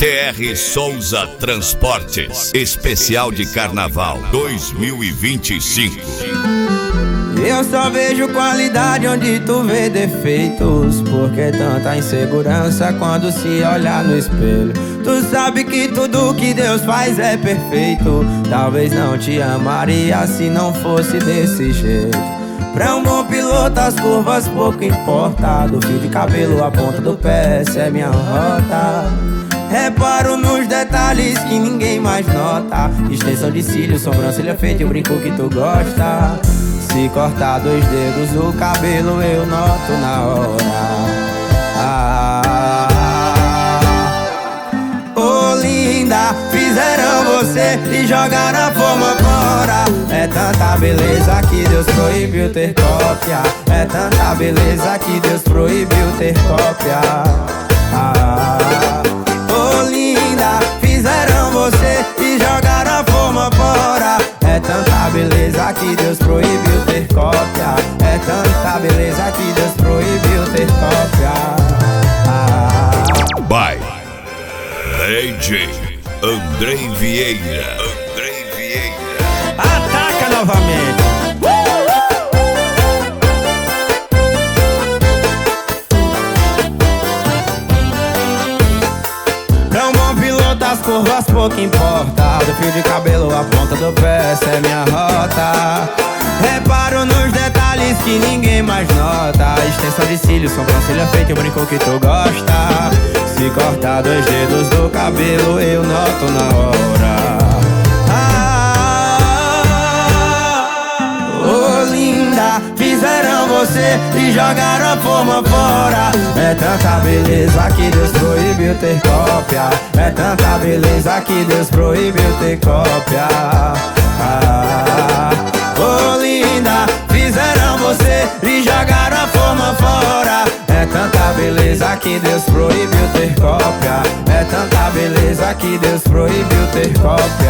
TR Souza Transportes, especial de Carnaval 2025. Eu só vejo qualidade onde tu vê defeitos. Por que tanta insegurança quando se olhar no espelho? Tu sabe que tudo que Deus faz é perfeito. Talvez não te amaria se não fosse desse jeito. Pra um bom piloto as curvas pouco importa. Do fio de cabelo à ponta do pé, essa é minha rota. Reparo nos detalhes que ninguém mais nota. Extensão de cílios, sobrancelha feita e o brinco que tu gosta. Se cortar 2 dedos do cabelo eu noto na hora. Oh linda, fizeram você e jogaram a forma fora. É tanta beleza que Deus proibiu ter cópia. É tanta beleza que Deus proibiu ter cópia. Oh linda, fizeram você e jogaram a forma fora. É tanta beleza que Deus proibiu ter cópia. É tanta beleza que Deus proibiu ter cópia. By DJ Andrei Vieira. Andrei Vieira. Ataca novamente. Pra um bom piloto as curvas pouco importa. Do fio de cabelo à ponta do pé, essa é minha rota. Reparo nos detalhes que ninguém mais nota. Extensão de cílios, sobrancelha feita e o brinco que tu gosta. Se cortar 2 dedos do cabelo eu noto na hora. Oh linda, fizeram você e jogaram a forma fora. É tanta beleza que Deus proibiu ter cópia. É tanta beleza que Deus proibiu ter cópia. Oh linda, fizeram você e jogaram a forma fora. É tanta beleza que Deus proibiu ter cópia. É tanta beleza que Deus proibiu ter cópia.